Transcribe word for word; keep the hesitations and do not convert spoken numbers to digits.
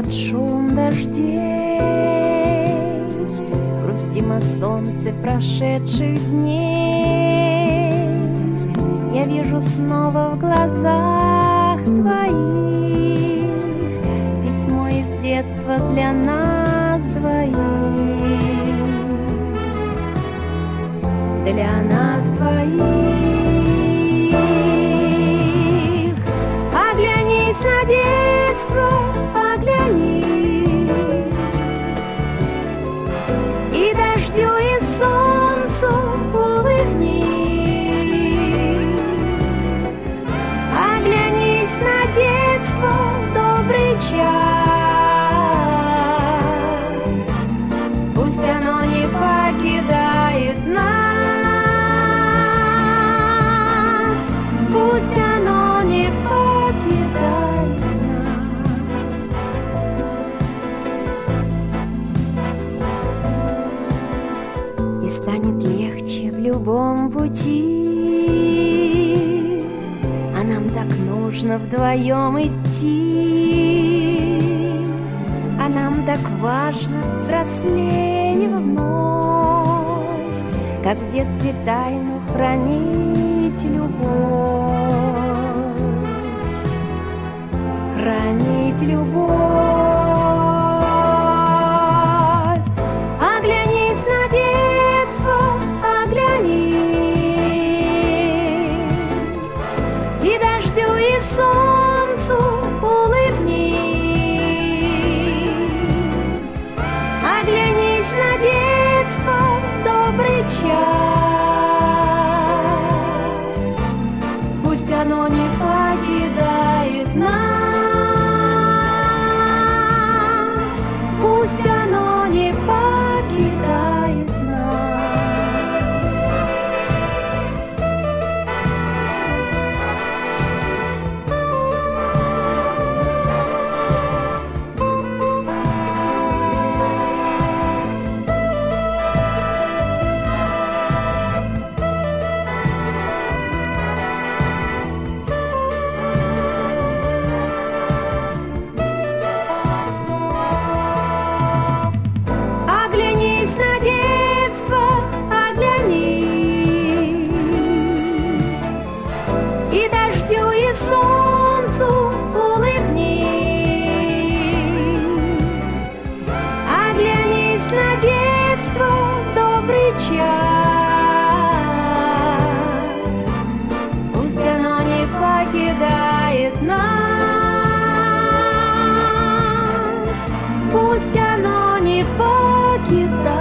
под шум дождей, грустим о солнце прошедших дней. Я вижу снова в глазах твоих письмо из детства для нас двоих, для нас двоих. Оглянись на детство, оглянись, и дождю, и солнцу улыбнись. Оглянись на детство, добрый час, пусть оно не покидает нас, пусть оно не покидает нас. И станет легче в любом пути, а нам так нужно вдвоем идти, а нам так важно взрослее вновь, как в детстве тайну хранить любовь, хранить любовь. Оглянись на детство, оглянись, и дождю, и солнцу улыбнись. Оглянись на детство, добрый час, пусть оно не покидает нас, пусть оно не покидает нас. Оглянись на детство, оглянись, и дождю, и солнцу улыбнись. Оглянись на детство, добрый час, пусть оно не покидает нас, пусть оно не покидает.